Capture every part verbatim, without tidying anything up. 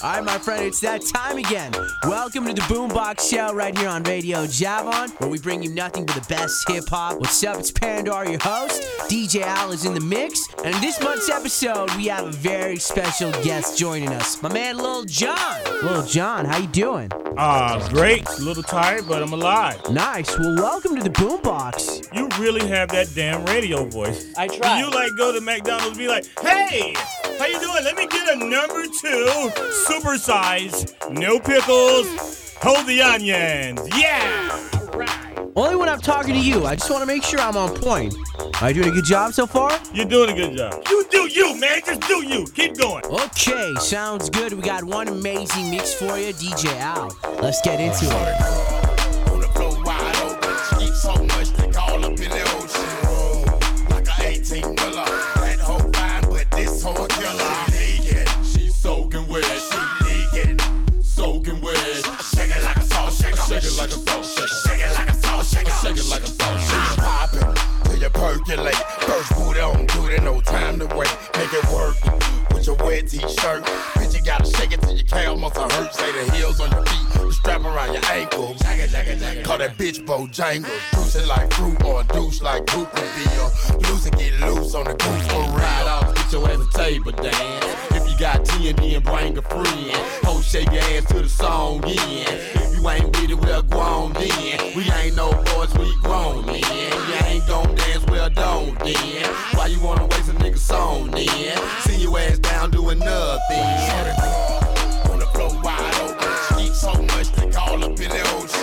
All right, my friend, it's that time again. Welcome to the Boombox Show right here on Radio Javon, where we bring you nothing but the best hip-hop. What's up? It's Pandora, your host. D J Al is in the mix. And in this month's episode, we have a very special guest joining us. My man, Lil Jon. Lil Jon, how you doing? Ah, uh, great. A little tired, but I'm alive. Nice. Well, welcome to the Boombox. You really have that damn radio voice. I try. You, like, go to McDonald's and be like, hey, how you doing? Let me get a number two, super size, no pickles, hold the onions. Yeah! All right. Only when I'm talking to you. I just want to make sure I'm on point. Are you doing a good job so far? You're doing a good job. You do you, man. Just do you. Keep going. Okay, sounds good. We got one amazing mix for you, D J Al. Let's get into it. On the floor wide open. Eat so much they call up in the ocean. Like a eighteen-wheeler. That hoe fine, but this hoe a killer. She leaking. She soaking wet. She leaking. Soaking wet. Shake it like a salt shaker. Shake it like a salt shaker. Shake it like a salt shaker. Shake it like a salt shaker. Poppin'. You percolate, first booty on duty, no time to wait. Make it work with your wet t-shirt. Bitch, you gotta shake it till your calf muscle hurt. Say the heels on your feet, the strap around your ankles. Call that bitch Bojangles. Juice it like fruit or a douche like Cooper Beer. Loose and get loose on the goose for real. Ride off, get your ass a table dance. If you got T and D and bring a friend. Ho, shake your ass to the song in. If you ain't with it, we'll go on then. We ain't no boys, we grown then. You ain't gon' dance, well don't then. Why you wanna waste a nigga song then? See your ass down doing nothing. On the floor wide open. Eat so much they call up in the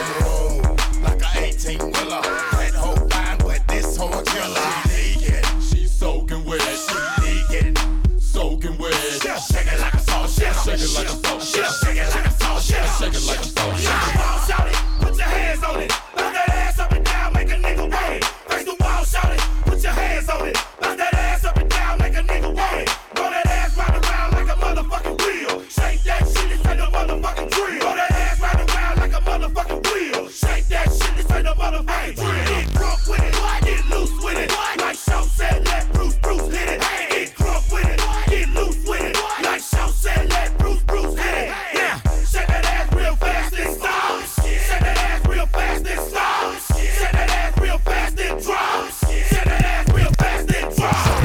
ocean. Like a eighteen-wheeler. That hoe fine, but this hoe a killer. She leaking. She soaking wet. She leaking. Soaking wet. Shake it like a salt shaker. Shake it like a salt shaker. Shake it like a salt shaker. Shake it like a salt shaker. Shout it. Put your hands on it. Knock that ass up and down. Make a nigga wait. Face the wall. Shout it. Put your hands on it. Knock that ass up and down. Make a nigga wait. Roll that ass round around like a motherfucking wheel. Shake that shit. This ain't no motherfucking drill. Roll that ass round around like a motherfucking wheel. Shake that shit. This ain't no motherfucking drill. Get drunk with it. Get loose with it. Like Show said, let Bruce Bruce hit it. Get drunk with it. Get loose with it. Like Show said, let Bruce Bruce hit it. Yeah. Shake that ass real fast and stop. Shake that ass real fast and stop. Shake that ass real fast and drop. Shake that ass real fast and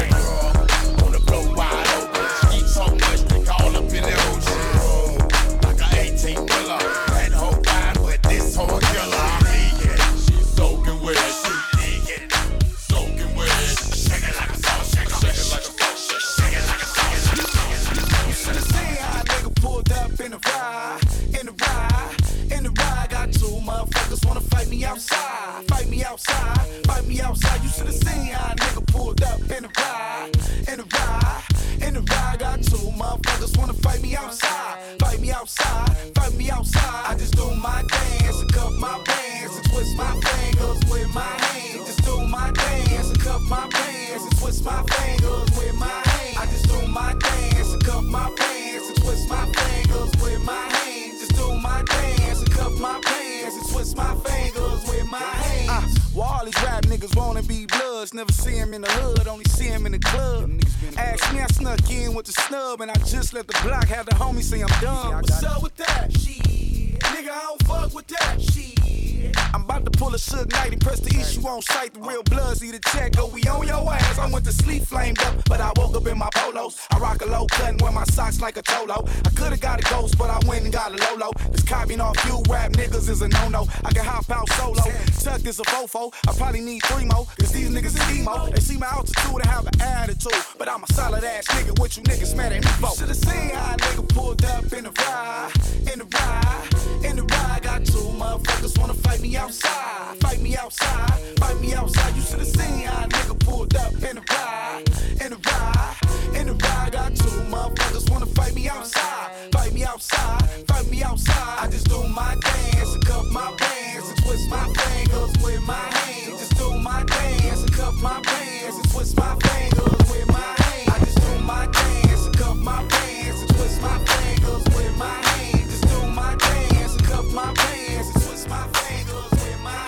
drop. On the floor wide open. Eat so much they call up in the ocean. Like a eighteen-wheeler. That hoe fine, but this hoe a killer. She soaking wet. She leaking. Soaking wet. Shake it like a salt shaker. Shake it like a salt shaker. Shake it like a salt shaker. You shoulda seen how a nigga pulled up in the ride, in the ride, in the ride. Got two motherfuckers wanna fight me outside, fight me outside, fight me outside. You shoulda seen how a nigga pulled up in the ride, in the ride, in the ride. Got two motherfuckers wanna fight me outside, fight me outside, fight me outside. I just do my dance and cuff my bands and twist my fingers with my hands. Just do my dance and cuff my bands and twist my fingers with my hands. I just do my dance and cuff my pants and twist my fingers with my hands. Just do my dance and cuff my pants and twist my fingers with my hands. Uh, well, all these rap niggas wanna be bloods. Never see him in the hood, only see him in the club. Ask me, I snuck in with the snub, and I just let the block have the homie say I'm done. What's up with that? Shit. Nigga, I don't fuck with that. Shit. I'm about to pull a Suge Knight and press the issue on sight. The real bloods need a check, go we on your ass. I went to sleep flamed up, but I woke up in my polos. I rock a low cut and wear my socks like a cholo. I could've got a ghost, but I went and got a Lolo. This copying off you rap niggas is a no-no. I can hop out solo. Tuck is a fofo. I probably need three more, cause these niggas is emo. They see my altitude and have an attitude, but I'm a solid ass nigga. What you niggas mad at me for? Shoulda seen how a nigga pulled up in the ride, in the ride, in the ride. Got two motherfuckers wanna fight me outside, fight me outside, fight me outside. You shoulda seen how a nigga pulled up in the ride, in the ride, in the ride. Got two motherfuckers wanna fight me outside, fight me outside, fight me outside. I just do my dance and cuff my bands and twist my fingers with my hands. Just do my dance and cuff my bands and twist my fingers with my hands. I just do my dance and cuff my bands and twist my fingers with my hands. Just do my dance and cuff my bands and twist my fingers with my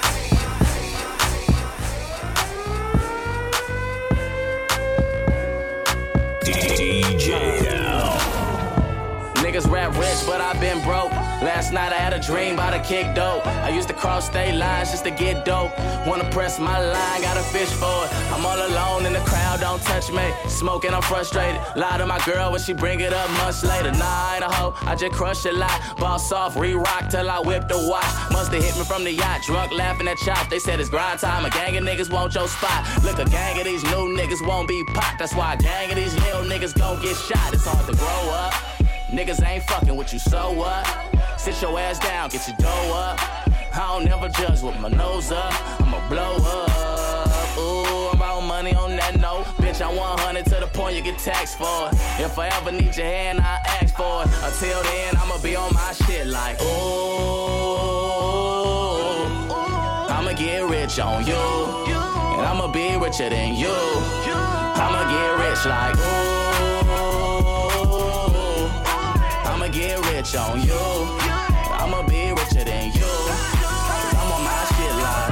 hands. D J Al. Nigga niggas rap rich, but I been broke. Last night I had a dream about a kick dope. I used to cross state lines just to get dope. Wanna press my line, got a fish for it. I'm all alone in the crowd, don't touch me. Smoking, I'm frustrated. Lie to my girl when she bring it up months later. Nah, I ain't a hoe, I just crush a lot. Boss off, re-rock till I whip the watch. Musta hit me from the yacht, drunk laughing at chop. They said it's grind time, a gang of niggas want your spot. Look, a gang of these new niggas won't be popped. That's why a gang of these little niggas gon' get shot. It's hard to grow up. Niggas ain't fucking with you, so what? Sit your ass down, get your dough up. I don't never judge with my nose up. I'ma blow up. Ooh, I'm about money on that note. Bitch, I'm one hundred to the point you get taxed for it. If I ever need your hand, I ask for it. Until then, I'ma be on my shit like, ooh, I'ma get rich on you. And I'ma be richer than you. I'ma get rich like, ooh, I'ma get rich on you. I'ma be richer than you. Cause I'm on my shit like,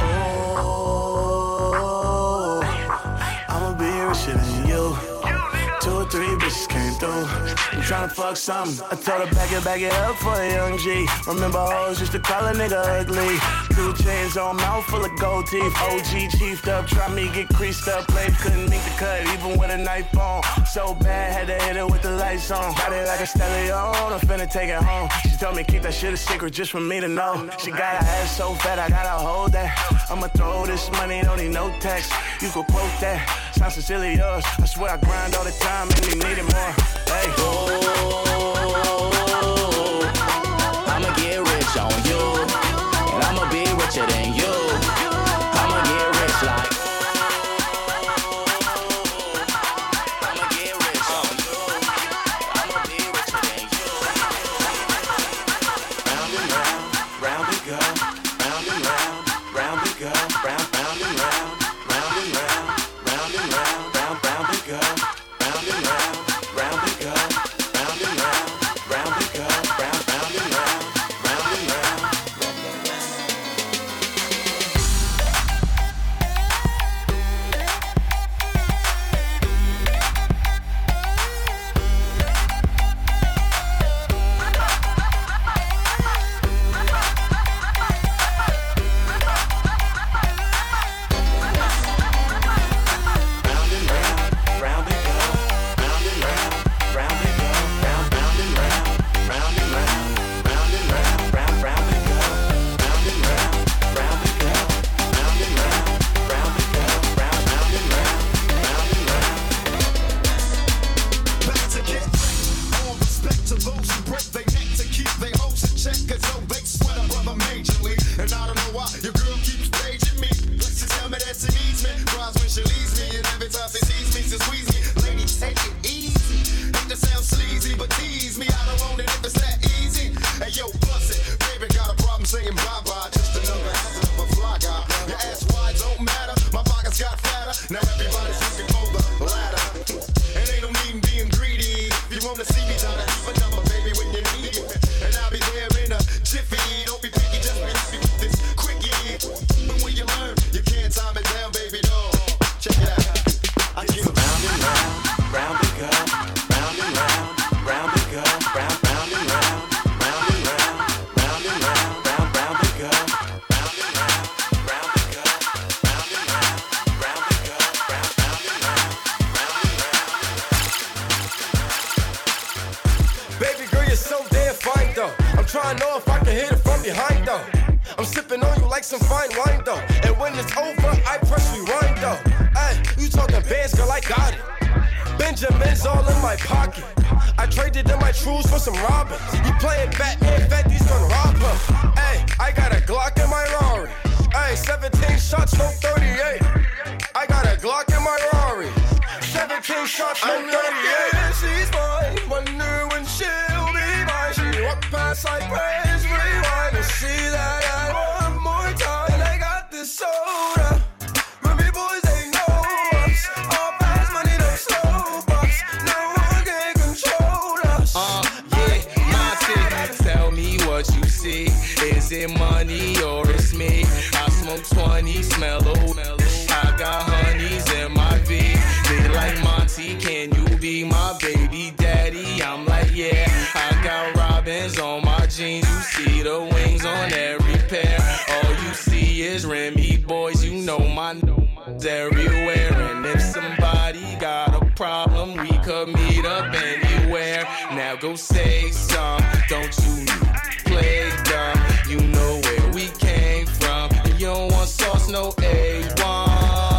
oh, I'ma be richer than you. Two or three bitches came through. I'm tryna fuck something. I told her back it, back it up for a young G. Remember hoes used to call a nigga ugly. Two chains on, mouth full of gold teeth. O G chiefed up, try me get creased up. Blades couldn't make the cut, even with a knife on. So bad, had to hit it with the lights on. Got it like a stallion, I'm finna take it home. She told me keep that shit a secret just for me to know. She got her ass so fat, I gotta hold that. I'ma throw this money, don't need no tax. You could quote that, sound sincerely yours. I swear I grind all the time, and me need it more. Hey. ooh, I'ma get rich on you. And I'ma be richer than you. I'ma get rich like, I'ma get rich on you. I'ma be richer than you. Round and round, round we go. Round and round, round we go. Round, round and round, round and round, round and round, round, round we go. Round and round, round we go. Round and round, round we go. Round, round and round, round and round. Round and round, round we go. Round and round, round we go. Round, round and round, round and round, round and round, round, round we go. Round and round, round we go. Round and round, round we go. Round, round and round, round and round. Back to get all respect to those who break their neck to keep their hopes in check. Cause though they sweat a brother majorly. And I don't know why your girl keeps paging me. She tell me that she needs me. Cries when she leaves me. And every time she sees me, she squeeze me. Lady, take it easy. Hate to sound sleazy, but tease me. I don't want it if it's that easy. Hey yo, bust it. Baby got a problem saying bye-bye. Just another hazard of a fly guy. Your ass wide don't matter. My pockets got fatter. Now everybody's looking for the ladder. And ain't no need in being greedy. If you wanna see me, try to leave a number, baby, when you need it. And I'll be there in a jiffy. Don't be picky, just be happy with this quickie. But when you learn, you can't time it down, baby, no. Check it out. I give a Round and round, round we go. Round and round, round we go. Round, round and round, round and round, round and round, round, round we go. Round and round, round we go. Round and round, round we go. Round, round and round, round and round. Baby girl, you're so damn fine though. I'm trying to know if I can hit it from behind though. I'm sipping on you like some fine wine though. And when it's over, I press rewind though. Hey, you talking bands, girl, I got it. Benjamin's all in my pocket. I traded in my trues for some Robins. You playing Batman, Fetty's gonna rob her. Hey, I got a Glock in my Rari. Hey, seventeen shots, no thirty-eight. I got a Glock in my Rari. seventeen shots, no thirty-eight. She's mine, wonder when she'll be mine. She walk past like praise, rewind and see that I one more time. And I got this soda. Ruby boys, they know us. All fast money, no slow bucks. No one can control us. Uh, yeah, my ticket. Tell me what you see. Is it money or it's me? I smoke twenty, smell old. I got honeys in my V. They like Monty, can you be my baby daddy? I'm like, yeah, I got everywhere. And if somebody got a problem, we could meet up anywhere. Now go say some, don't you play dumb. You know where we came from. You don't want sauce, no A one.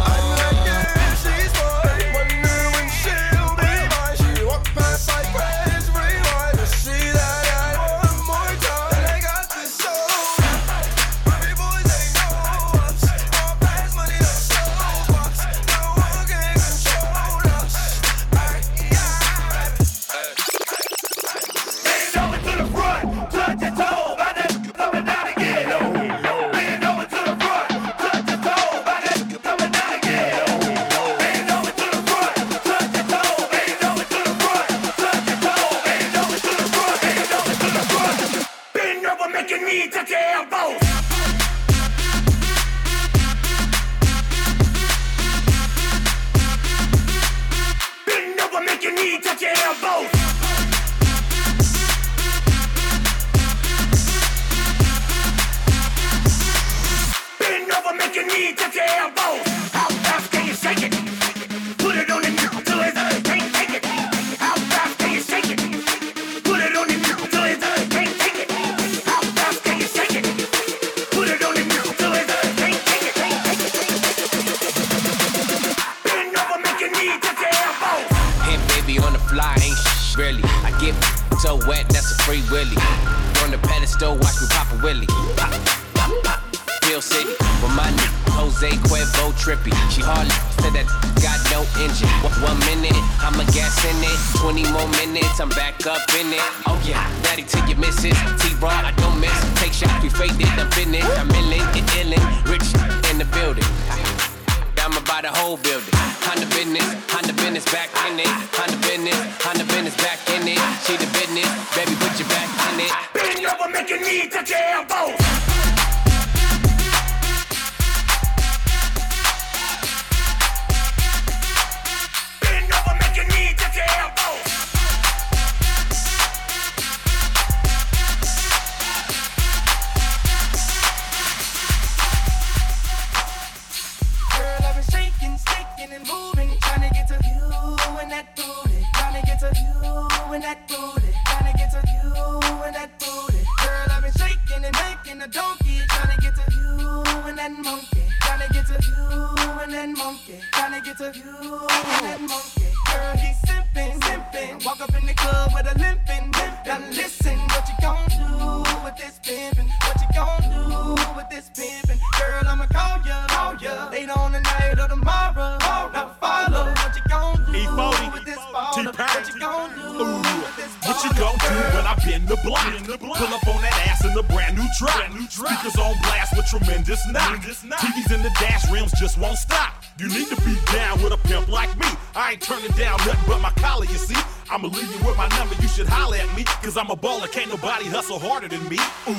I'm a baller, can't nobody hustle harder than me. Ooh.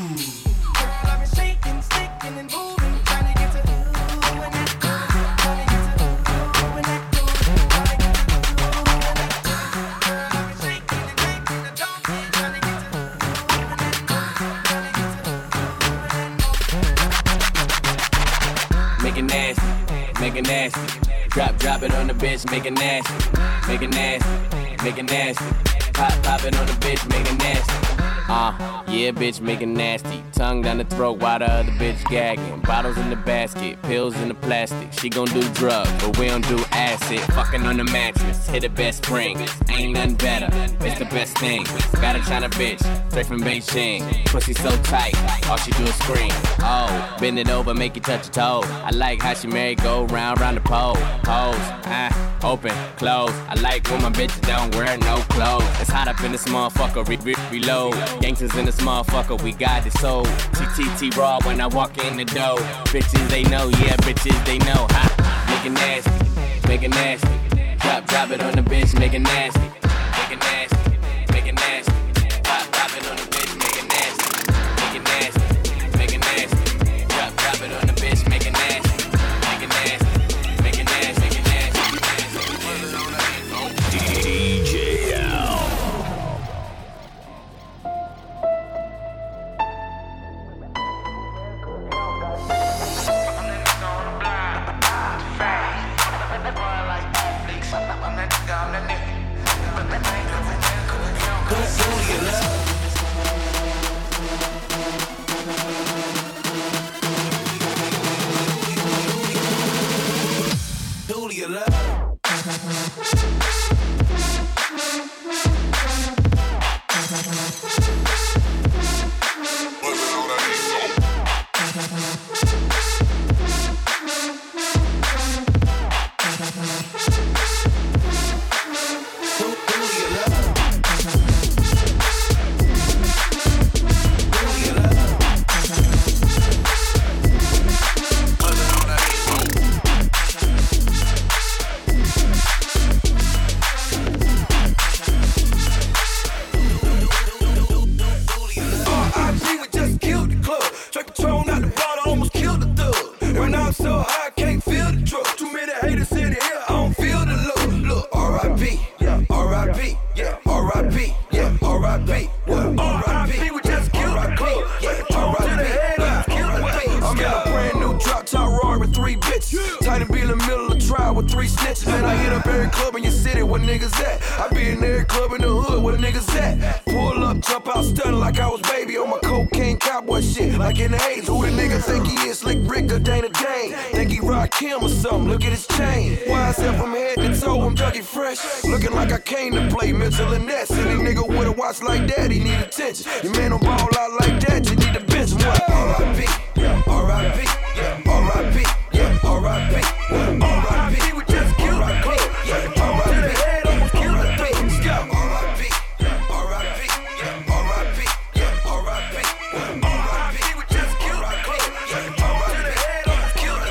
Make it nasty, make it nasty. Drop, drop it on the bitch, make it nasty, make it nasty, make it nasty. Pop, pop it on the bitch, make it nasty. Uh, yeah, bitch, make it nasty. Tongue down the throat while the other bitch gagging. Bottles in the basket, pills in the plastic. She gon' do drugs, but we don't do acid. Fucking on the mattress, hit the best spring. Ain't nothing better, it's the best thing. Got a China bitch, straight from Beijing. Pussy so tight, all she do is scream. Oh, bend it over, make you touch your toe. I like how she merry go round, round the pole. Pose, ah, open, close. I like when my bitches don't wear no clothes. It's hot up in this motherfucker, re re reload. Gangsters in this motherfucker, we got it sold. T T T raw when I walk in the door. Bitches they know, yeah, bitches they know. Ha, make it nasty, make it nasty. Drop, drop it on the bitch, make it nasty, make it nasty, make it nasty. Pop, pop it on the bitch, make it nasty, make it nasty, make it nasty. Drop, drop it on the bitch, make it nasty, make it nasty, make it nasty, make it nasty. D J Al. Fact. Your man don't ball out like that, you need to bench him. What? R I P, R I P, R I P, R I P, R I P. We just killed R I P, R I P. Head almost killed R I P. R I P, R I P, R I P, R I P, R I P. We just killed R I P, R I P. Head almost killed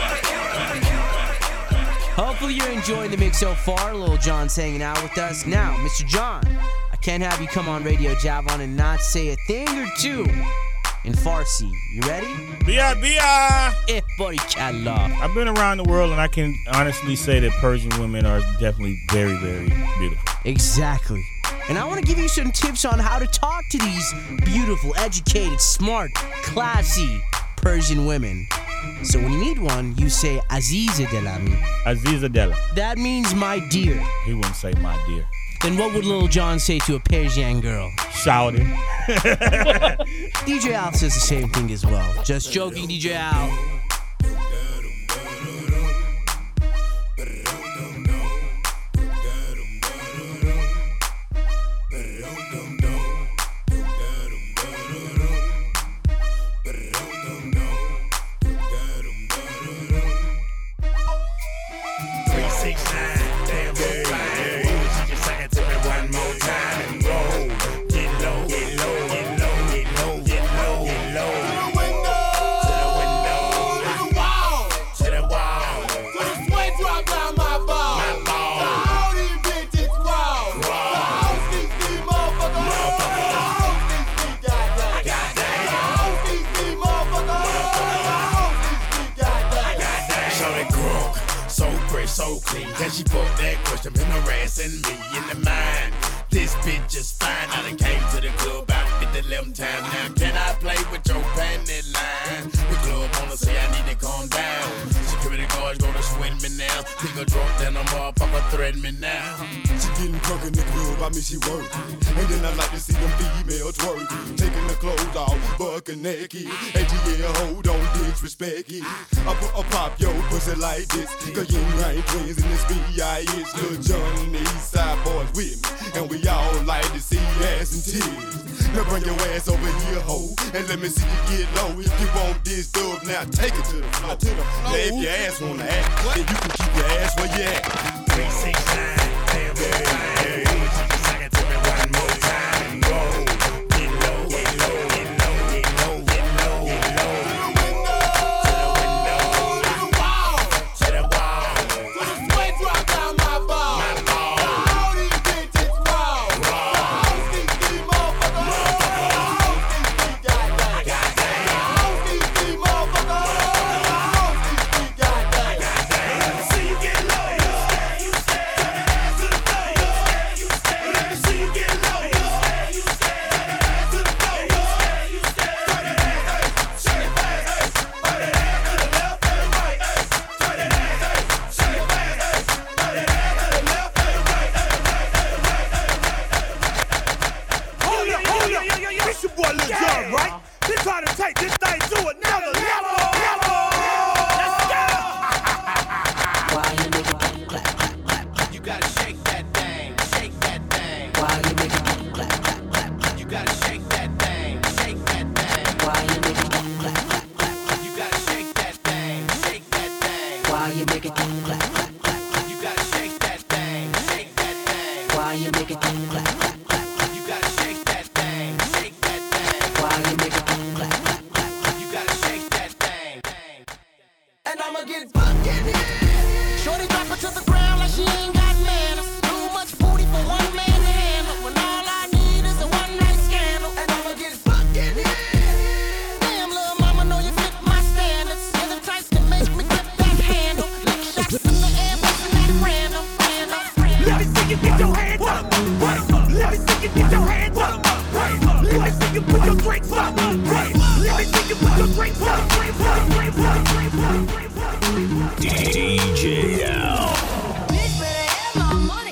R I P. Hopefully you're enjoying the mix so far. Lil Jon's hanging out with us now. Mister Jon, can't have you come on Radio Javon and not say a thing or two in Farsi. You ready? Bia, bia! Eh, body kalla. I've been around the world and I can honestly say that Persian women are definitely very, very beautiful. Exactly. And I want to give you some tips on how to talk to these beautiful, educated, smart, classy Persian women. So when you meet one, you say Aziza Delami. Aziza Della. That means my dear. He wouldn't say my dear. Then what would Lil Jon say to a Persian girl? Shouting. D J Al says the same thing as well. Just joking, D J Al. Can she put that question been harassing me in the mind? This bitch is fine. I done came to the club about fifty eleven times now. Can I play with your panty line? The club wanna say I need to calm down. Security guards gonna sweat me now. Think a drunk, then a motherfucker threaten me now. She getting drunk in the club, I mean she working. And then I like to see them females twerking. Taking the clothes off, bucking naked. And yeah, hold on, disrespect it. I put a pop your pussy like this. Cause you ain't twins in this B I H. Lil Jon and the East Side boys with me. And we all like to see ass and titties. Now bring your ass over here, ho, and let me see you get low. If you want this dub, now take it to the floor. To the floor. Now if your ass wanna act, then you can keep your ass where you at. three six nine, damn, damn, damn. Sing it to me one more time and go. Get low, get low, get low, get low, get low, get low. To the window, to the wall, to the wall. To the sweat drop down my ball. My ball. All these bitches raw. Raw. These these motherfuckers. These goddamn. Goddamn. These these motherfuckers. These goddamn. See you get low, you stay, you stay. yo, yo, yo, yo. It's your boy Lil Jon, right? They trying to take this thing to another level. Let's go. Why you make it clap, clap, clap, clap? You gotta shake that thing, shake that thing. Why you make it clap, clap, clap, clap? You gotta shake that thing, shake that thing. Why you make it clap, clap, clap, clap? You gotta shake that thing, shake that thing. Why you make it clap, clap, clap, clap? You gotta shake that thing, shake that thing. Why you make it clap, clap, clap, clap? You gotta shake that thing, shake that thing. Why you make it clap, clap, clap, clap? You gotta shake that thing. And I'ma get fucking hit. Shorty drop her to the ground like she ain't got manners. Too much booty for one man to handle. When all I need is a one night scandal. And I'ma get fucking hit. Damn, little mama, know you fit my standards. You're the type to make me grip that handle. Lick shots in the air, bustin' that random. Let me see you get your hands up. Let me see you get your hands up. Let me see you put your drinks up. Let me see you put your drinks up. D J L. Bitch better have my money.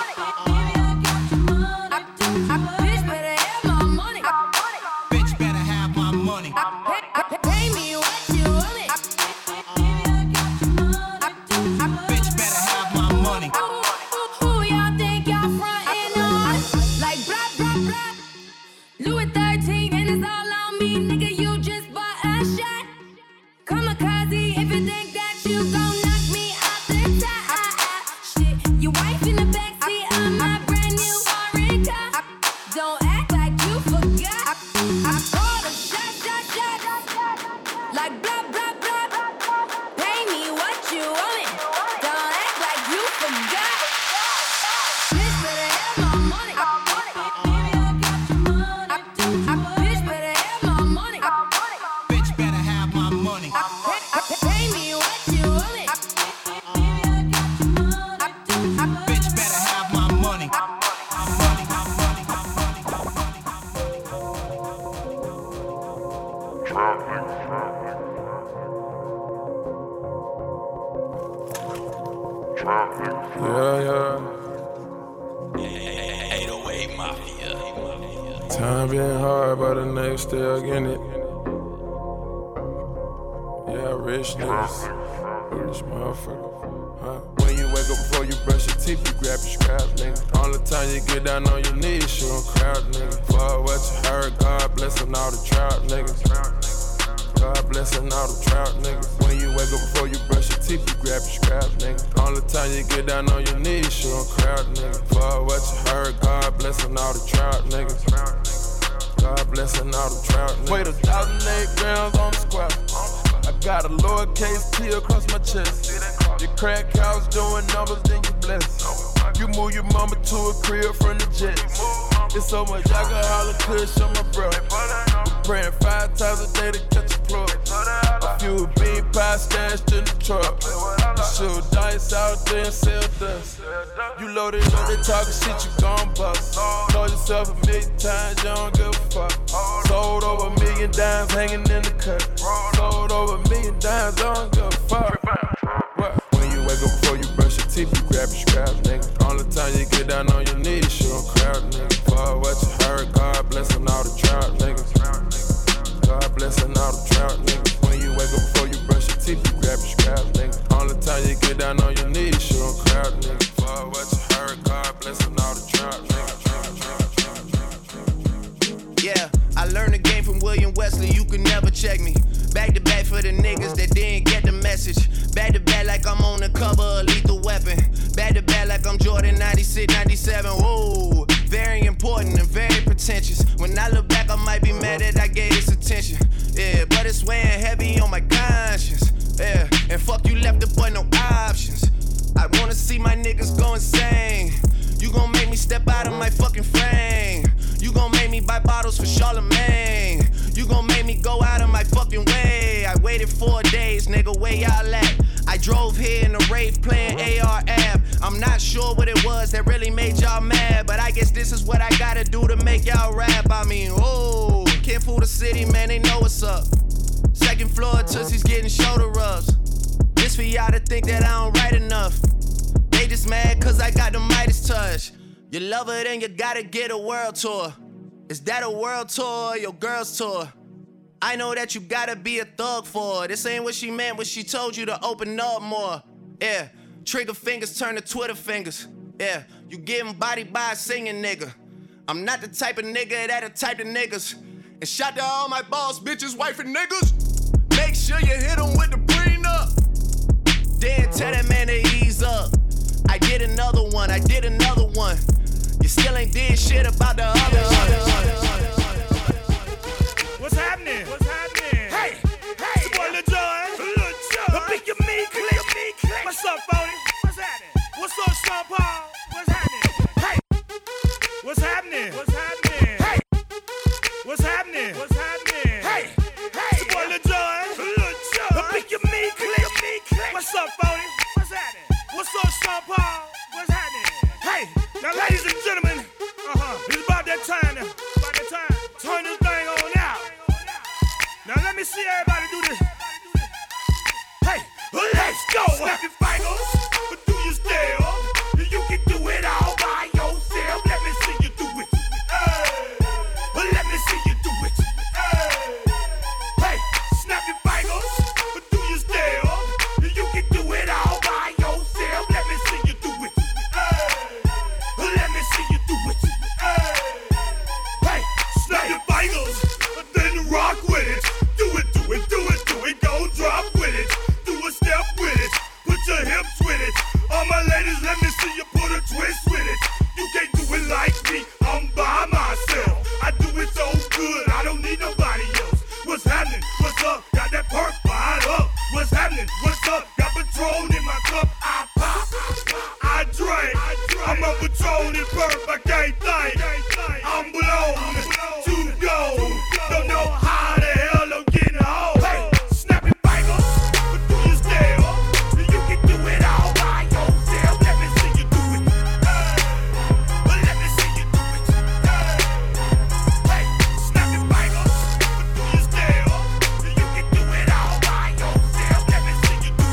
Bitch better have my money. Bitch better have my money. Pay me what you want it. Bitch better have my money. Who y'all think y'all frontin' on? Like blah blah blah. Louis thirteen and it's all on me, nigga. You just bought a shot. Kamikaze if you think that you gon' knock me off the top. Shit, your wife in the backseat of my brand new foreign car. Don't act like you forgot. I called a shot, shot, shot. Like blah blah blah. Pay me what you want it. Don't act like you forgot. Bitch better have my money. Bitch better have my money. Bitch better have my money. Pay me what you want it. Bitch better have my money. Yeah, yeah. Time been hard, but the niggas still getting it. Yeah, rich niggas. Rich motherfucker. Huh? When you wake up before you brush your teeth, you grab your scrap, nigga. Only time you get down on your knees, you gon' crowd, nigga. Fuck what you heard, God blessin' all the trout niggas. God blessin' all the trout niggas. When you wake up before you brush your teeth, you grab your scrap, nigga. Only time you get down on your knees, you gon' crowd, nigga. Fuck what you heard, God blessin' all the trout niggas. God blessin' all the trout niggas. Weighed a thousand eight grams on the squat. I got a lowercase T across my chest. Your crack house doing numbers, then you bless. You move your mama to a crib from the jets. It's so much alcohol and kush on my bro. Praying five times a day to catch a plug. A few bean pie stashed in the truck. You shoot dice out there and sell dust. You loaded up, they talking shit, you gon' bust. Know yourself a million times, you don't give a fuck. Sold over a million dimes hanging in the cut. Sold over a million dimes, I don't give a fuck. What? When you wake up before you brush your teeth, you grab your scrap, nigga. Only time you get down on your knees, you gon' crowd, nigga. Fuck what you heard, God blessin' all the trout niggas. God blessin' all the trout niggas. When you wake up before you brush your teeth, you grab your scrap, nigga. Only time you get down on your knees, you gon' crowd, nigga. Fuck what you heard, God blessin' all the trout niggas. Yeah, I learned the game from William Wesley, you can never check me. Back to back for the niggas that didn't get the message. Back to back like I'm on the cover of Lethal Weapon. Back to back like I'm Jordan ninety-six, ninety-seven. Whoa, very important and very pretentious. When I look back, I might be mad that I gave this attention. Yeah, but it's weighing heavy on my conscience. Yeah, and fuck you left the boy no options. I wanna see my niggas go insane. You gon' make me step out of my fucking frame. You gon' make me buy bottles for Charlemagne. You gon' make me go out of my fucking way. I waited four days, nigga, where y'all at? I drove here in a rave playing A R Ab. I'm not sure what it was that really made y'all mad, but I guess this is what I gotta do to make y'all rap. I mean, oh, can't fool the city, man, they know what's up. Second floor, Tootsie's getting shoulder rubs. This for y'all to think that I don't write enough. They just mad cause I got the Midas touch. You love it and you gotta get a world tour. Is that a world tour or your girl's tour? I know that you gotta be a thug for her. This ain't what she meant when she told you to open up more. Yeah, trigger fingers turn to Twitter fingers. Yeah, you getting bodied by a singing nigga. I'm not the type of nigga that a type of niggas. And shout to all my boss bitches, wife and niggas. Make sure you hit them with the prenup. Then tell that man to ease up. I did another one, I did another one. You still ain't did shit about the other one. What's happening? What's happening? Hey, hey, it's your boy Lil Jon. Lil Jon. Pick your me click. What's up, Bodie? What's happening? What's up, Sean Paul? What's happening? Hey, what's happening? What's happening? Hey, what's happening? What's happening? Hey, hey, it's your boy Lil Jon. Lil Jon. Pick your me click. What's up, Bodie? What's happening? What's up, Sean Paul? What's happening? Hey, now, ladies and gentlemen, uh-huh, it's about that time now. About that time. Turn this thing on out. Now let me see everybody do this. Hey, let's go. Snap your fingers, but do you still? You can do it all by yourself. Let me see you do it. Hey, let me see you do it. Hey, hey, snap your fingers, but do you still? You can do it all by yourself. Let me see you do it. Hey, let me see you do it. Hey, hey, snap your fingers, but then rock with it. Do it, do it, do it, do it, go drop with it. Do a step with it, put your hips with it. All my ladies, let me see you put a twist with it. You can't do it like me, I'm by myself. I do it so good, I don't need nobody else. What's happening? What's up? Got that perk fired up. What's happening? What's up? Got Patron in my cup. I pop, I drink. I'm a Patron and perk, I can't think. I'm blown to go. Don't know how the hell I'm getting home. Hey, snap your fingers, but do you still? You can do it all by yourself. Let me see you do it. Hey, let me see you do it. Hey, snap your fingers, but do you still? You can do it all by yourself. Let me see you do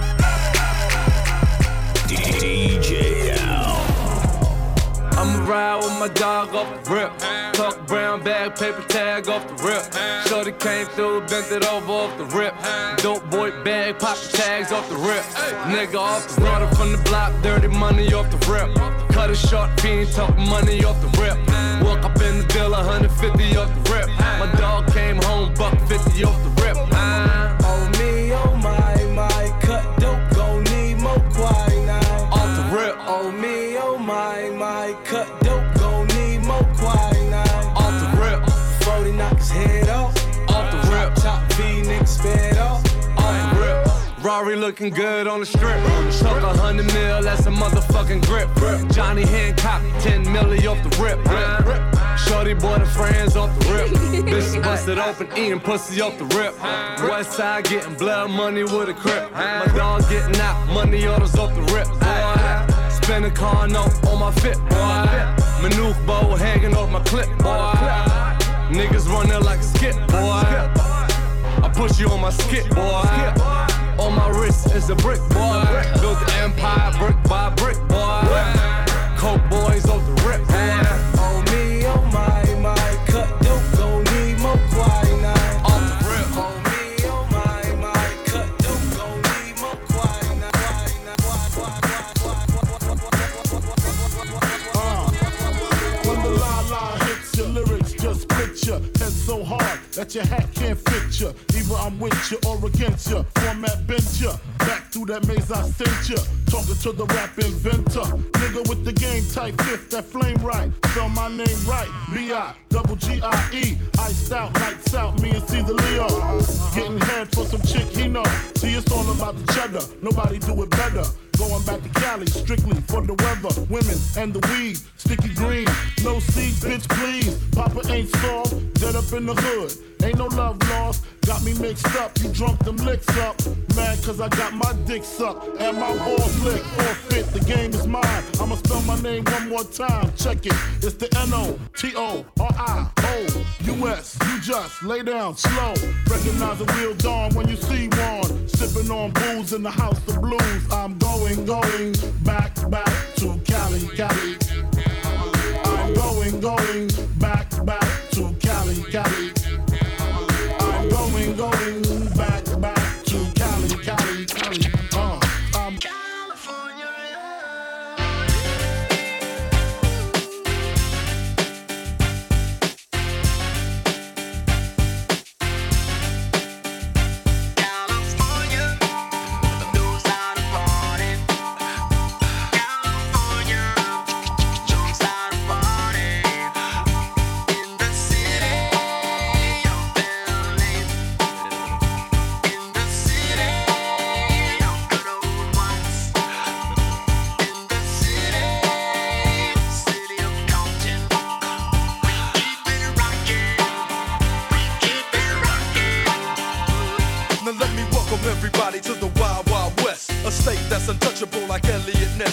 it. D J Al. I'ma ride with my dog off the rip. Talk brown bag, paper tag off the rip. Shorty came through, bent it over off the rip. Dope boy bag, pop the tags off the rip. Nigga off the water from the block, dirty money off the rip. Cut it short, fiend, talk money off the rip. Walk up in the deal, one hundred fifty off the rip. My dog came home, buck fifty off the rip. Oh me, oh my, my, cut dope, gon' need more quinine. Off the rip. Oh me, oh my, my, cut dope, gon' need more quinine. Off the rip. forty knock his head off. Off the rip. Top V, nigga sped off. Off the rip. Rari looking good on the strip. Took a hundred mil, that's a motherfucking grip. Johnny Hancock, ten milli off the rip. Shorty boy the friends off the rip. Bitch busted open, eating pussy off the rip. West side getting blood money with a crip. My dog getting out, money orders off the rip. Boy, spin a car note on my fit. Boy, Manoof bow hanging off my clip. Boy, niggas running like a skip. Boy, I push you on my skip. Boy. On my wrist is a brick, boy. Built the empire brick by brick, boy. Coke boys off the rip, boy. Oh me, oh my, my, cut dope, gon' need more quinine. Off the rip. Oh me, oh my, my, cut dope, gon' need more quinine. When the la-la hits your lyrics, just picture head so hard that your hat can't fit ya. Either I'm with you or against ya. Format bent ya. Back through that maze I sent ya. Talking to the rap inventor. Nigga with the game type fifth, that flame right. Spell my name right. B I double G I E. Iced out, lights out, me and Caesar Leo. Getting head for some chick he know. See, it's all about the cheddar. Nobody do it better. Going back to Cali, strictly for the weather, women, and the weed. Sticky green, no seed, bitch, please. Papa ain't soft, dead up in the hood. Ain't no love lost, got me mixed up. You drunk them licks up. Mad cause I got my dick sucked and my balls licked. Forfeit, the game is mine. I'ma spell my name one more time. Check it, it's the N O T O R I O U S. You just lay down slow. Recognize a real dawn when you see one. Sipping on booze in the house of blues. I'm going, going back, back to Cali, Cali. I'm going, going back, back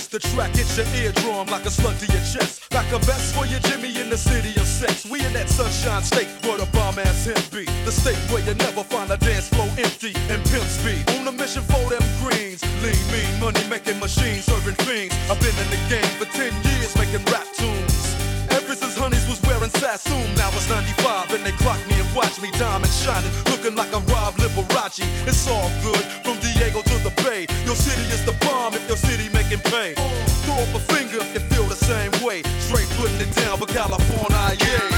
The track hits your eardrum like a slug to your chest. Back a vest for your Jimmy in the city of sex. We in that sunshine state where the bomb ass him be. The state where you never find a dance floor empty and pimp speed. On a mission for them greens. Lean, mean, money making machines, serving fiends. I've been in the game for ten years making rap tunes. Ever since Honeys was wearing Sassoon, now it's ninety-five and they clock me and watch me diamond shining, looking like a Rob Liberace. It's all good from Diego to the Bay. Your city is the bomb if your city making pay. Throw up a finger if you feel the same way. Straight putting it down for California, yeah.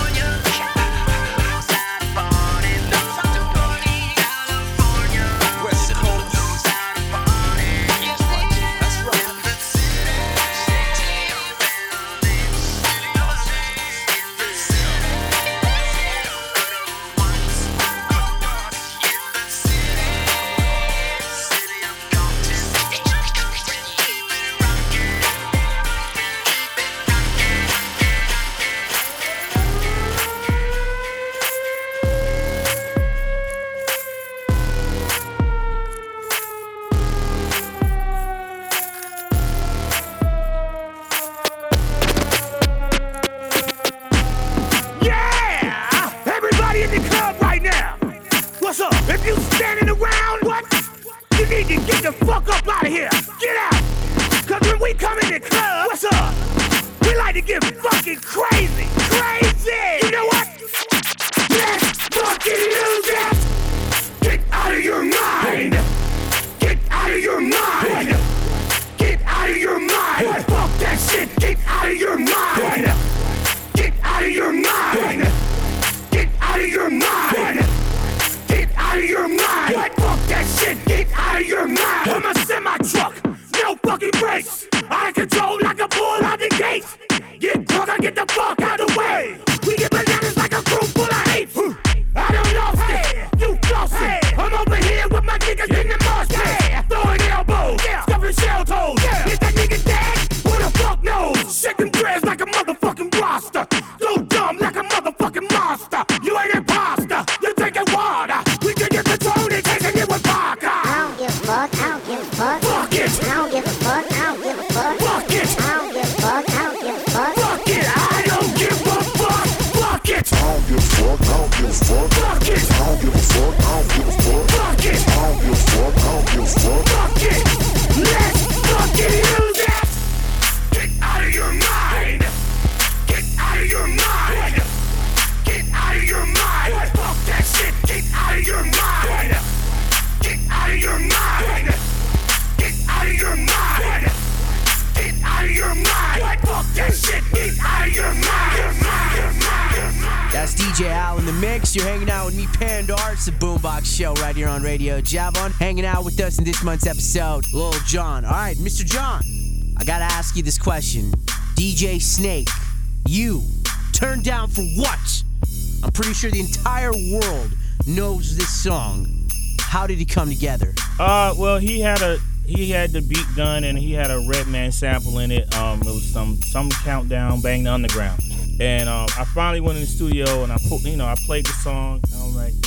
That's D J Al in the mix. You're hanging out with me, Pandar. It's the Boombox Show right here on Radio Javon. Hanging out with us in this month's episode, Lil Jon. All right, Mister John, I gotta ask you this question. D J Snake, you turned down for what? I'm pretty sure the entire world knows this song. How did it come together? Uh, well, he had a he had the beat done and he had a Redman sample in it. Um, it was some some countdown, Bang the Underground. And um, I finally went in the studio and I put, you know, I played the song. And I'm like,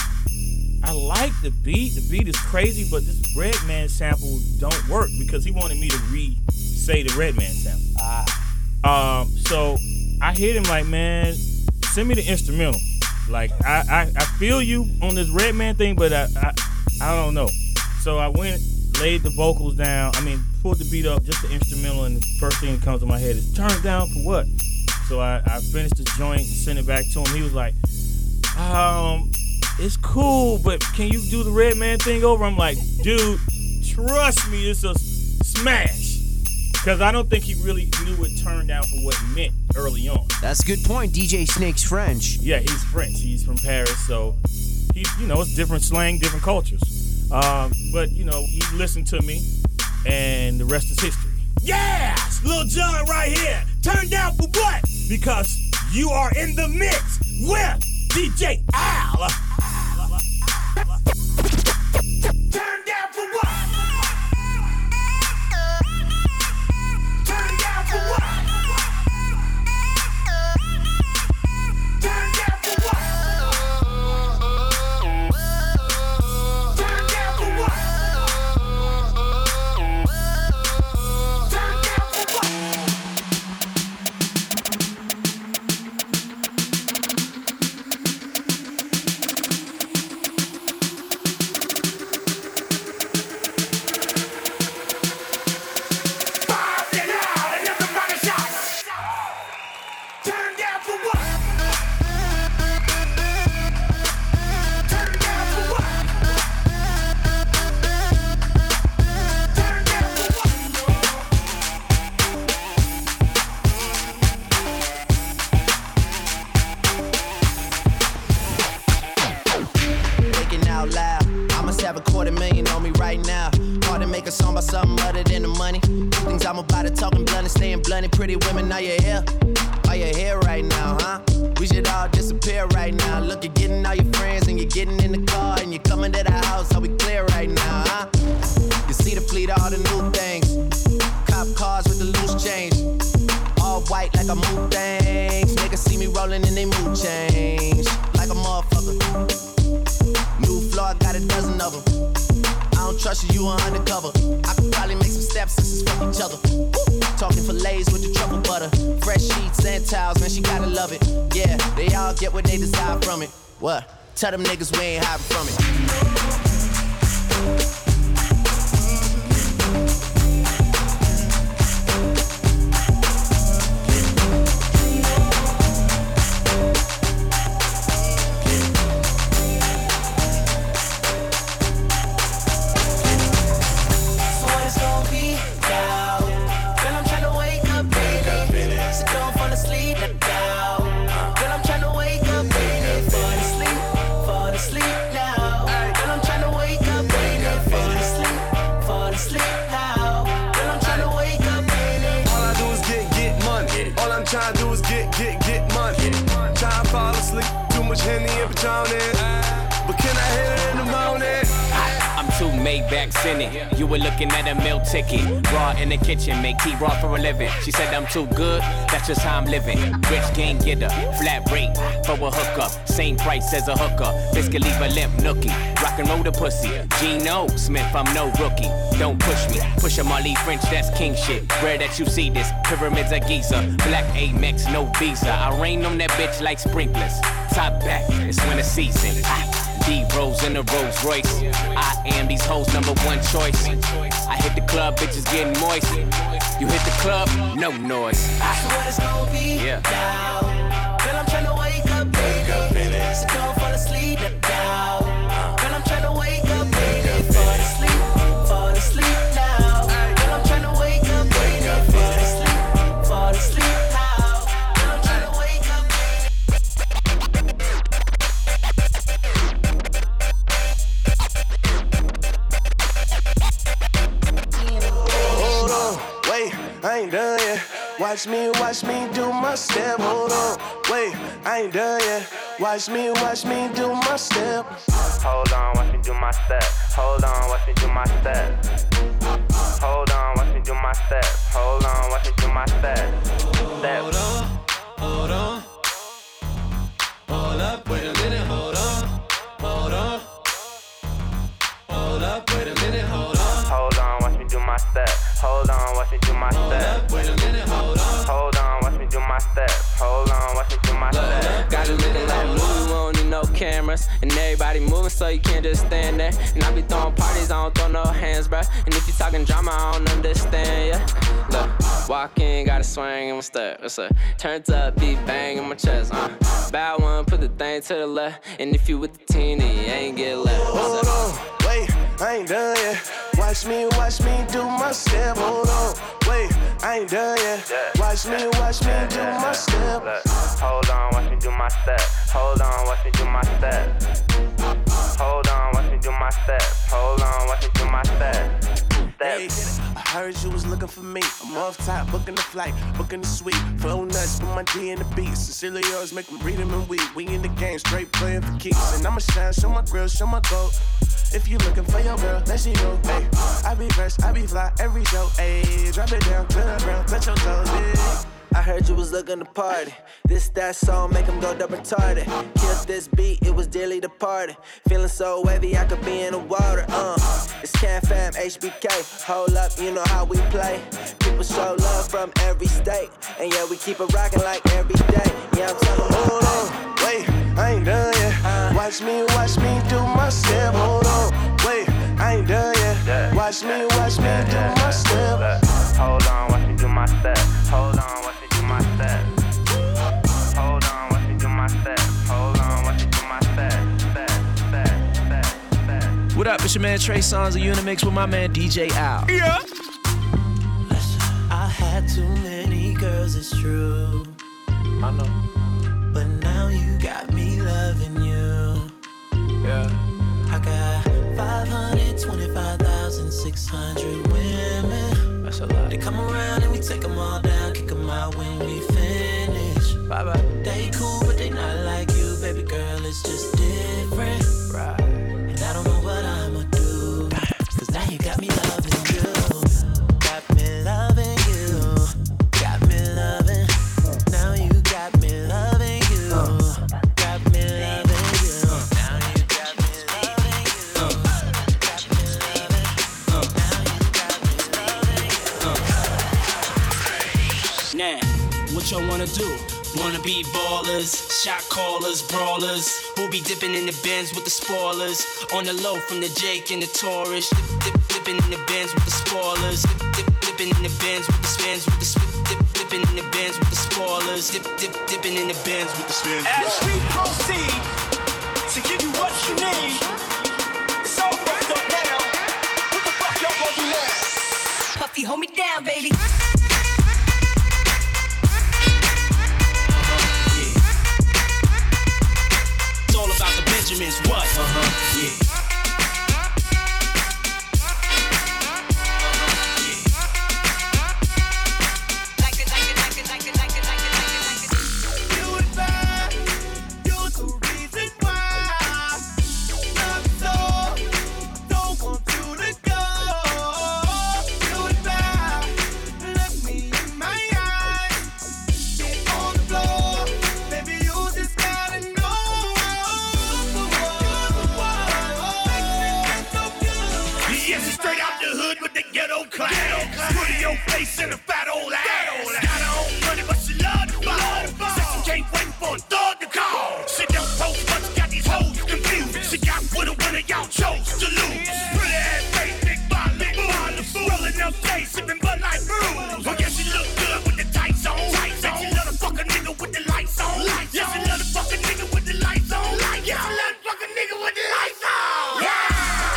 I like the beat. The beat is crazy, but this Redman sample don't work because he wanted me to re-say the Redman sample. Ah. Um, so I hit him like, man, send me the instrumental. Like, I, I, I feel you on this Redman thing, but I, I I don't know. So I went, laid the vocals down. I mean, pulled the beat up, just the instrumental, and the first thing that comes to my head is, turn down for what? So I, I finished the joint and sent it back to him. He was like, um, it's cool, but can you do the Redman thing over? I'm like, dude, trust me, it's a smash. Because I don't think he really knew what turn down for what it meant early on. That's a good point. D J Snake's French. Yeah, he's French. He's from Paris, so he, you know, it's different slang, different cultures. Um, but, you know, he listened to me, and the rest is history. Yeah! Lil Jon right here. Turn down for what? Because you are in the mix with D J Al. Turn down for what? Turn down for what? Turn down for what? Turn down for what? Turn down out loud. I must have a quarter million on me right now. Hard to make a song about something other than the money. Things I'm about to talking blunt and staying blunt. Pretty women, are you here? Are you here right now, huh? We should all disappear right now. Look, you're getting all your friends and you're getting in the car and you're coming to the house. Are we clear right now, huh? You see the fleet, all the new things. Cop cars with the loose change. All white like a mood things. Niggas see me rolling and they mood change. Like a motherfucker. New floor, I got a dozen of them. I don't trust you, you are undercover. I could probably make some stepsisters fuck each other. Woo! Talking fillets with the truffle butter. Fresh sheets and towels, man, she gotta love it. Yeah, they all get what they desire from it. What? Tell them niggas we ain't hiding from it. Trying to do is get, get, get money. Trying to fall asleep, too much Henny and Patron. But can I hit it in the morning? I'm two Maybachs in it. You were looking at a meal ticket. Raw in the kitchen, make tea raw for a living. She said I'm too good, that's just how I'm living. Rich gang getter, flat rate for a hookup. Same price as a hooker. Biscuit leave a limp nookie. Rock and roll the pussy. Geno Smith, I'm no rookie. Don't push me. Push a Marley French, that's king shit. Rare that you see this. Pyramids of Giza. Black Amex, no visa. I rain on that bitch like sprinklers. Top back, it's winter season. D-Rose in a Rolls Royce. I am these hoes' number one choice. I hit the club, bitches getting moist. You hit the club, no noise. So what it's gonna be yeah. now? Girl, I'm tryna wake up, baby. So don't fall asleep now. Girl, I'm tryna wake up, baby. Fall asleep, fall asleep now. Girl, I'm tryna wake up, baby. Fall asleep, fall asleep now. Girl, I'm tryna wake up, Hold on, wait, I ain't done yet. Watch me, watch me do my step. Hold on, wait, I ain't done yet. Watch me, watch me do my step. Hold on, watch me do my step. Hold on, watch me do my step. Hold on, watch me do my step. Hold on, watch me do my step. Step. Hold on, hold on. Hold up, wait a minute, hold on. Hold on. Hold up, wait a minute, hold on. Hold on, watch me do my step. Hold on, watch me do my step. Wait a minute, hold on. Hold on, watch me do my step. Hold on, watch me do my step. Got it looking like Louis, we don't need no cameras. And everybody moving so you can't just stand there. And I be throwing parties, I don't throw no hands, bruh. And if you talking drama, I don't understand, yeah. Look, walk in, got a swing in my step. What's up? Turns up, beat bang in my chest, uh. Bad one, put the thing to the left. And if you with the team, then you ain't get left. Hold on, wait, I ain't done yet. Watch me, watch me do my step. Hold on, wait, I ain't done yet. Watch me, watch me do my step. Hold on, watch me do my step. Hold on, watch me do my step. Hold on, watch me do my step. Hold on, watch me do my step. Hey, I heard you was looking for me. I'm off top, booking the flight, booking the suite. Flow nuts with my D and the beat. Sincerely yours, make them read them and weep. We in the game, straight playing for keeps. And I'ma shine, show my grill, show my gold. If you looking for your girl, let she go. Hey, I be fresh, I be fly every show. Hey, drop it down to the ground, touch your toes. Hey. I heard you was looking to party. This, that song, make him go double retarded. Killed this beat, it was dearly departed. Feeling so wavy, I could be in the water, uh. It's Can Fam, H B K. Hold up, you know how we play. People show love from every state. And yeah, we keep it rocking like every day. Yeah, I'm telling you. Hold on, wait, I ain't done yet. Uh, watch me, watch me do my step. Hold on, wait, I ain't done yet. Yeah. Watch me, watch me do my step. Hold on, watch me do my step. Hold on, watch me do my step. Hold on, watch me do my step. Hold on, watch me do my step. Step, step, step, step. What up, it's your man Trey Songz, and you in the mix with my man D J Al. Yeah. I had too many girls, it's true. I know. But now you got me loving you. Yeah. I could hundred women. That's a lot. They come around and we take them all down, kick them out when we finish. Bye bye. They cool, but they not like you, baby girl, it's just different. Right. And I don't know what I'ma do, cause now you got me loving you. Got me loving you. Got me loving. Now you got me loving you. Got me loving you. Now you got me loving you. Got me loving. Now you got me loving you. Now, what y'all wanna do? Wanna be ballers, shot callers, brawlers, who be dipping in the bins with the spoilers. On the low from the Jake and the Taurus, dip, dip, dipping in the bins with the spoilers. Dip, dip, dipping in the bins with the spins with the spit, dip, dipping in the bins with the spoilers. Dip, dip, dipping in the bins with the spins. As we proceed to give you what you need, it's all wrapped up now. What the fuck y'all gonna do now? Puffy, hold me down, baby. It's all about the Benjamins, what? Uh-huh, yeah. Face in a fat old ass. Got her own money, but she love the ball. Said she can't wait for a thug to call. She don't post, but she got these hoes confused. She got with a winner, y'all chose to lose. Pretty ass face, big body, body, rolling up days, sipping Bud Light brews. I guess she look good with the tights on. Said she love to fuck a nigga with the lights on. Yeah, she love to fuck a nigga with the lights on. Yeah, she love to fuck a nigga with the lights on. Yeah.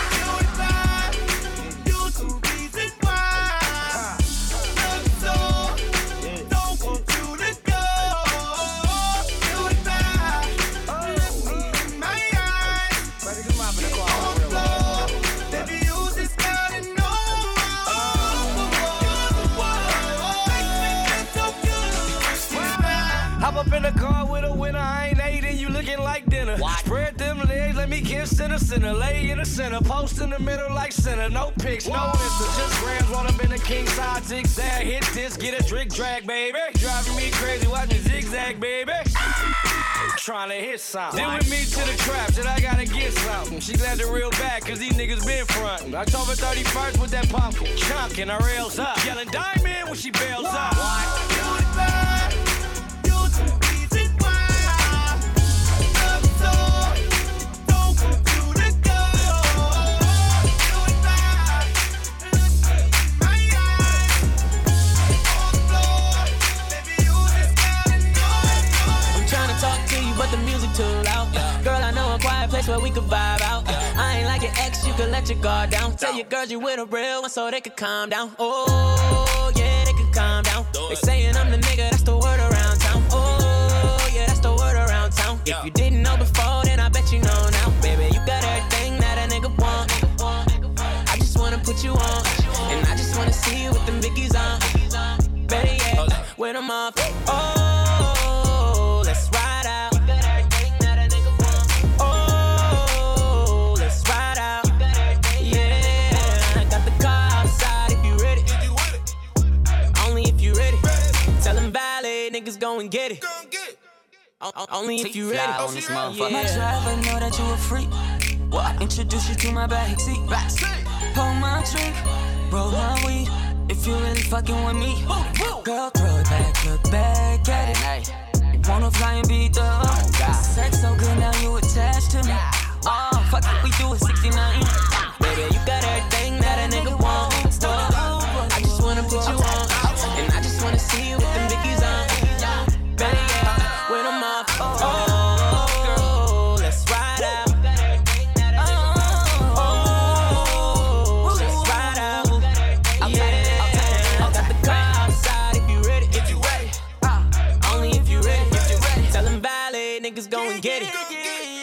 Up in the car with a winner, I ain't ate and you looking like dinner. What? Spread them legs, let me kiss center, center. Lay in the center, post in the middle like center. No pics, no insta, just grams roll up in the king side zigzag. Hit this, get a trick drag, baby. Driving me crazy, watch me zigzag, baby. Trying to hit something. Then with me to the trap, said I gotta get something. She glad to reel back, cause these niggas been frontin'. October thirty-first with that pumpkin, chunkin' her rails up. Yelling diamond when she bails up. What? But the music too loud. Girl, I know a quiet place where we could vibe out. I ain't like your ex, you could let your guard down. Tell your girls you with a real one so they could calm down. Oh, yeah, they could calm down. They saying I'm the nigga, that's the word around town. Oh, yeah, that's the word around town. If you didn't know before, then I bet you know now. Baby, you got everything that a nigga want. I just wanna put you on, and I just wanna see you with them biggies on. Better yet, with them off. Oh, let's ride out. Niggas go and get it. Go and get it. O- o- only if you ready. On this motherfucker. My driver know that you a freak. Well, I introduce you to my backseat. Backseat. Pull my drink, roll my weed. If you really fucking with me, girl, throw it back, look back at it. Hey. Wanna fly and beat the oh, sex so good now you attached to me. Oh, fuck it, we do it sixty-nine. Baby, you got everything that a nigga want. Oh, I just wanna put you on, and I just wanna see you with them biggies on. Better yeah, with them off. Oh, girl, let's ride out. Oh, let's ride out. Yeah, I got the car outside if you ready. If you ready, only if you ready. If you ready, tell them valet niggas go and get it.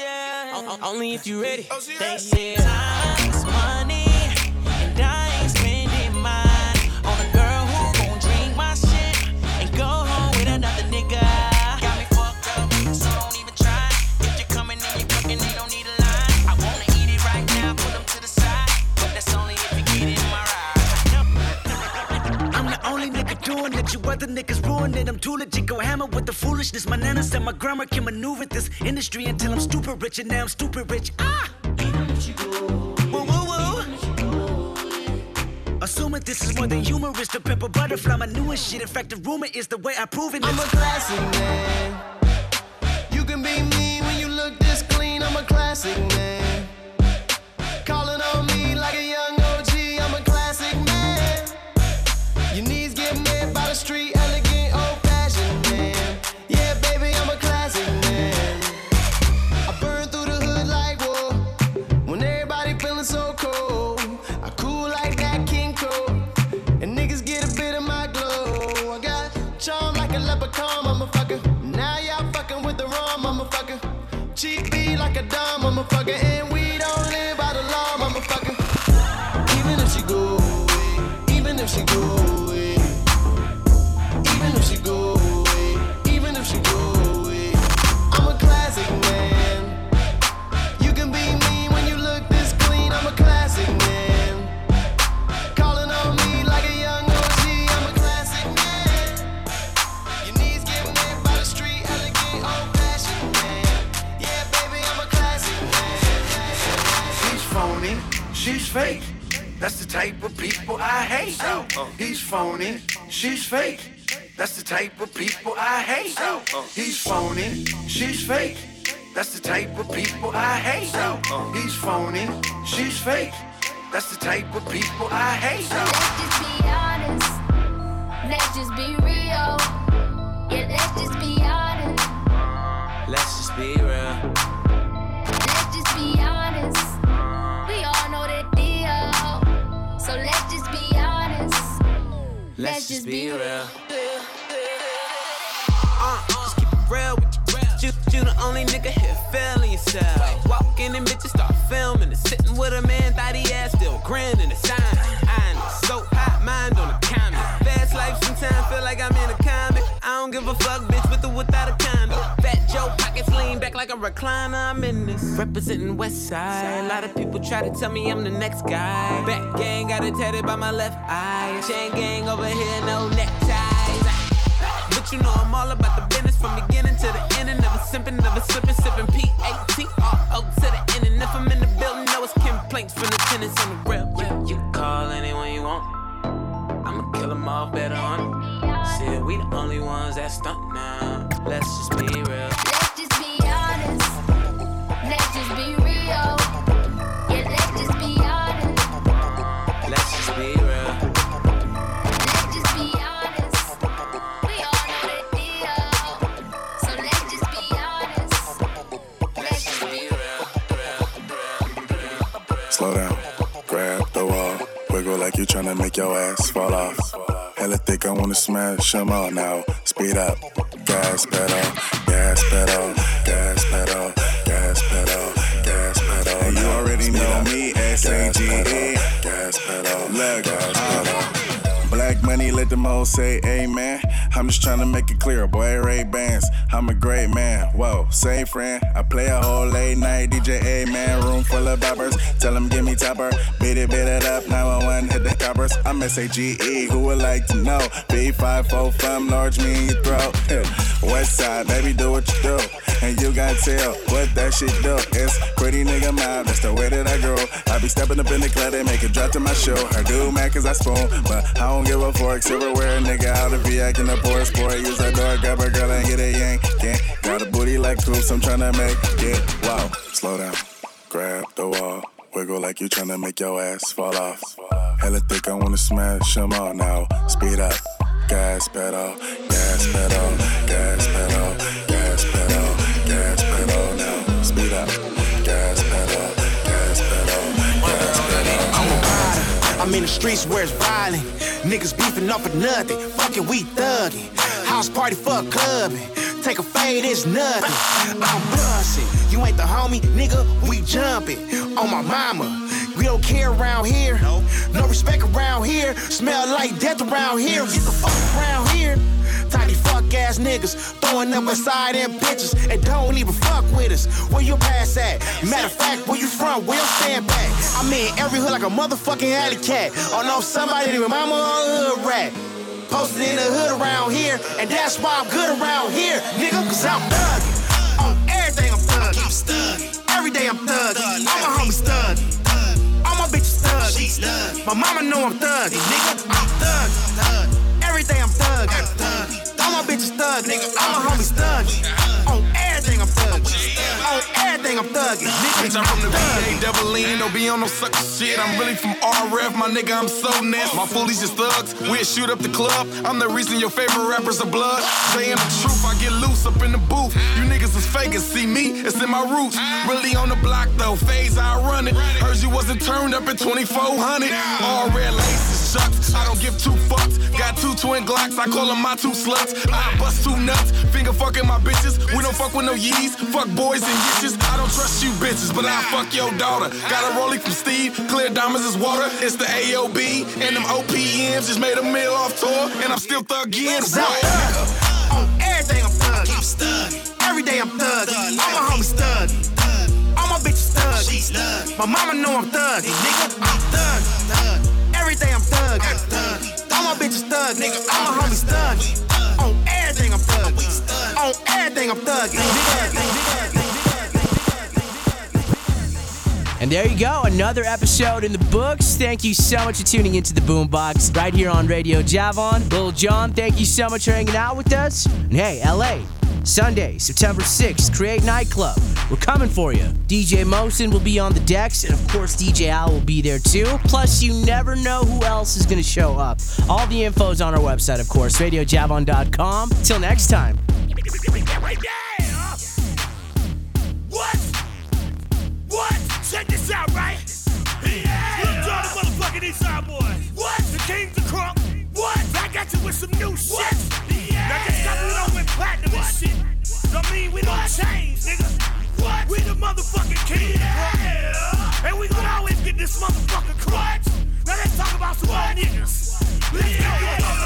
Only if you ready. They say time's money, and I ain't spending. other niggas ruining. I'm too legit, go hammer with the foolishness. My nana said my grammar can maneuver this industry until I'm stupid rich, and now I'm stupid rich. Ah! Woo, woo, woo. Assuming this is more than humorous, the pepper butterfly, my newest shit. In fact, the rumor is the way I prove it. I'm a classic man. You can be mean when you look this clean. I'm a classic man. Calling on me like a young O G. I'm a classic man. Your knees get met by the street, elegant, old-fashioned man. Yeah, baby, I'm a classic man. I burn through the hood like war. When everybody feeling so cold, I cool like that King Cole. And niggas get a bit of my glow. I got charm like a leprechaun, motherfucker. Now y'all fucking with the wrong motherfucker. Cheap beat like a dumb motherfucker. And we don't live by the law, motherfucker. Even if she go away, even if she go away, even if she go away, even if she go away, I'm a classic man. You can be mean when you look this clean. I'm a classic man. Calling on me like a young O G. I'm a classic man. Your knees get met by the street, elegant, old-fashioned man. Yeah, baby, I'm a classic man. He's phony, she's fake. That's the type of people I hate. He's phony, she's fake. That's the type of people I hate. He's phony, she's fake. That's the type of people I hate. He's phony, she's fake. That's the type of people I hate. Let's just be honest. Let's just be real. Yeah, let's just be honest. Let's just be real. Let's just be honest. We all know that deal. So let's just be honest. Let's just be real. Uh, just keep it real with you. You, you the only nigga here feeling yourself. Walk in and bitches start filming and sitting with a man, thought he ass still grinning the sign. I know, so hot, mind on the comment. Fast life sometimes feel like I'm in a comic. I don't give a fuck, bitch, with or without a condom. Fat Joe pockets lean back like a recliner. I'm in this, representing West Side. A lot of people try to tell me I'm the next guy. Back gang got it tatted by my left eye. Chain gang over here, no neckties. But you know I'm all about the business from beginning to the end. And never simping, never slipping, sipping P A T R O to the end. And if I'm in the building, know it's complaints from the tenants on the real. You, you can call anyone you want. I'ma kill them all better on it. Shit, we the only ones that stunt now. Let's just be real. Let's just be honest. Let's just be real. Yeah, let's just be honest. Let's just be real. Let's just be honest. We all know that deal. So let's just be honest. Let's just be real. Slow down, grab the wall, wiggle like you tryna make your ass fall off. Hella thick, I wanna smash them all now. Speed up, gas pedal, gas pedal, gas pedal, gas pedal, gas pedal. And you already know me, S A G E. Gas pedal, look, gas pedal. Black money, let them all say amen. I'm just tryna make it clear, boy, Ray-Bans. I'm a great man, whoa, say friend. I play a whole late night D J, A-man. Room full of boppers, tell them give me topper. Beat it, beat it up, nine one one, hit the coppers. I'm S A G E, who would like to know? B five four, fam, large me in your throat. West side, baby, do what you do. And you gotta tell what that shit do. It's pretty nigga mouth, that's the way that I grow. I be stepping up in the club, they make it drop to my show. I do mad cause I spoon, but I don't give a fork. Silverware, nigga, out of V, acting a poor sport. Use that door, grab a girl and get a yank. Can't got a booty like coops, I'm tryna make it. Wow, slow down, grab the wall, wiggle like you tryna make your ass fall off. Hella thick, I wanna smash them all now. Speed up, gas pedal, gas pedal, gas pedal, gas pedal, gas pedal now. Speed up, gas pedal, gas pedal, gas pedal. I'm a rider, I'm in the streets where it's violent. Niggas beefing off of nothing, fucking we thuggin'. House party, fuck clubbing. Take a fade, it's nothing. I'm bussin', you ain't the homie, nigga, we jumpin'. On my mama, we don't care around here. No respect around here. Smell like death around here. Get the fuck around here. Tiny fuck ass niggas throwing up beside them bitches and don't even fuck with us. Where your pass at? Matter of fact, where you from? We'll stand back. I'm in every hood like a motherfucking alley cat. Oh no, somebody, my mama or a hood rat. Posted in the hood around here, and that's why I'm good around here, nigga, cause I'm thuggin'. On everything I'm thuggin'. Every day I'm thuggin'. All my homies thuggin'. All my bitches thuggin'. My mama know I'm thuggin', nigga. I'm thuggin'. Every day I'm thuggin'. All my bitches thuggin'. All my homies thuggin'. On everything I'm thuggin'. On everything I'm thuggin'. Bitch, I'm from the V A, double lean, don't be on no sucker shit. I'm really from R F, my nigga, I'm so nasty. My foolies just thugs, we'll shoot up the club. I'm the reason your favorite rappers are blood. Saying the truth, I get loose up in the booth. You niggas is fake and see me, it's in my roots. Really on the block though, phase I run it. Heard you wasn't turned up at twenty-four hundred. All red laces, shucks, I don't give two fucks. Got two twin Glocks, I call them my two sluts. I bust two nuts, finger fucking my bitches. We don't fuck with no yees, fuck boys and bitches. I don't trust you bitches, but I fuck your daughter. Got a rollie from Steve, clear diamonds is water. It's the A O B, and them O P Ms just made a meal off tour, and I'm still thuggin'. On everything I'm thuggin'. Every day I'm thuggin'. All my homies thuggin'. All my bitches thuggin'. My mama know I'm thuggin', nigga. I'm thuggin'. Every day I'm thuggin'. All my bitches thuggin'. All my homies thuggin'. On everything I'm thuggin'. On everything I'm thuggin'. And there you go, another episode in the books. Thank you so much for tuning into the Boombox right here on Radio Javon. Lil Jon, thank you so much for hanging out with us. And hey, L A, Sunday, September sixth, Create Nightclub. We're coming for you. D J Mosin will be on the decks, and of course D J Al will be there too. Plus, you never know who else is going to show up. All the info's on our website, of course, radio javon dot com. Till next time. What? What? Check this out, right? Yeah! Look, John, the motherfucking Eastside boy. What? The Kings of Crunk. What? I got you with some new shit. What? Yeah! Now just cause we don't win platinum and shit, don't mean we don't change, nigga. What? We the motherfucking Kings of Crunk. And we gonna always get this motherfucking crunch. Now let's talk about some more niggas. Let's go.